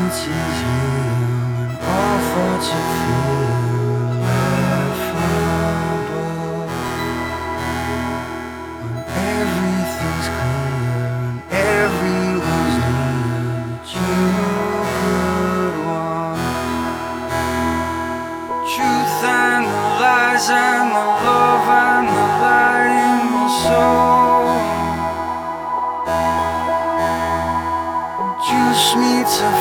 is real and all thoughts of fear are laughable. When everything's clear and everyone's near that you could want. Truth and the lies and the love and the light in your soul. Juice me to